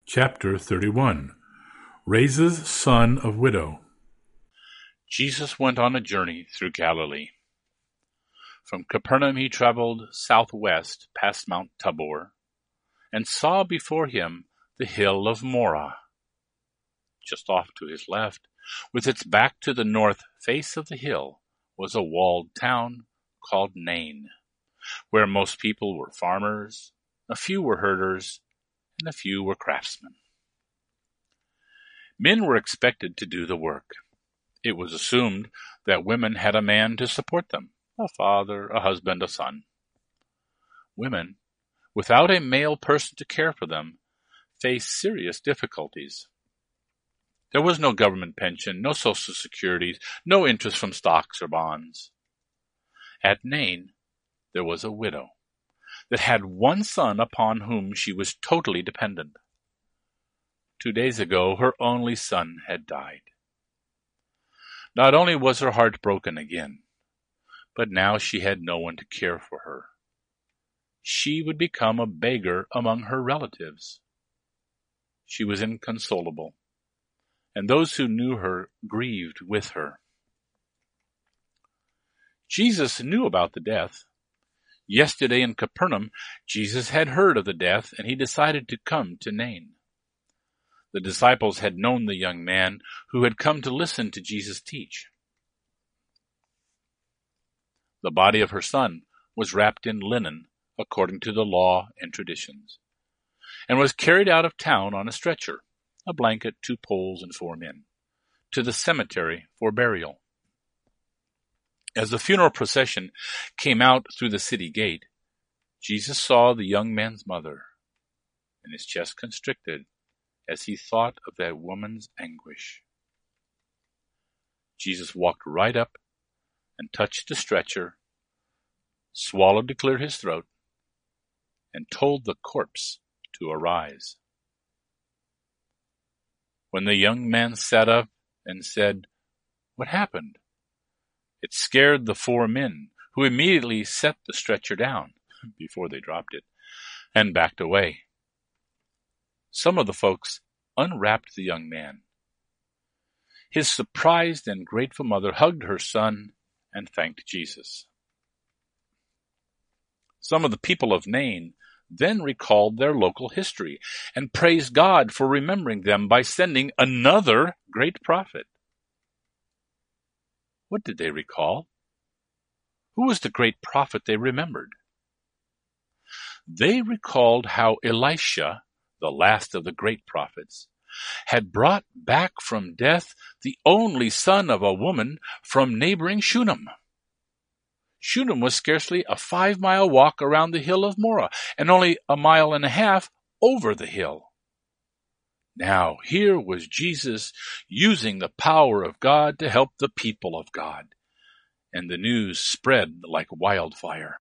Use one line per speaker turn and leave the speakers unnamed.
Chapter 31. Raises son of widow.
Jesus went on a journey through Galilee. From Capernaum he traveled southwest past Mount Tabor, and saw before him the hill of Moreh. Just off to his left, with its back to the north face of the hill, was a walled town called Nain, where most people were farmers, a few were herders, and a few were craftsmen. Men were expected to do the work. It was assumed that women had a man to support them, a father, a husband, a son. Women, without a male person to care for them, faced serious difficulties. There was no government pension, no social security, no interest from stocks or bonds. At Nain, there was a widow that had one son upon whom she was totally dependent. 2 days ago, her only son had died. Not only was her heart broken again, but now she had no one to care for her. She would become a beggar among her relatives. She was inconsolable, and those who knew her grieved with her. Jesus knew about the death. Yesterday in Capernaum, Jesus had heard of the death, and he decided to come to Nain. The disciples had known the young man who had come to listen to Jesus teach. The body of her son was wrapped in linen, according to the law and traditions, and was carried out of town on a stretcher, a blanket, 2 poles, and 4 men, to the cemetery for burial. As the funeral procession came out through the city gate, Jesus saw the young man's mother, and his chest constricted as he thought of that woman's anguish. Jesus walked right up and touched the stretcher, swallowed to clear his throat, and told the corpse to arise. When the young man sat up and said, "What happened?" it scared the 4 men, who immediately set the stretcher down before they dropped it and backed away. Some of the folks unwrapped the young man. His surprised and grateful mother hugged her son and thanked Jesus. Some of the people of Nain then recalled their local history and praised God for remembering them by sending another great prophet. What did they recall? Who was the great prophet they remembered? They recalled how Elisha, the last of the great prophets, had brought back from death the only son of a woman from neighboring Shunem. Shunem was scarcely a 5-mile walk around the hill of Moreh, and only 1.5 miles over the hill. Now here was Jesus using the power of God to help the people of God, and the news spread like wildfire.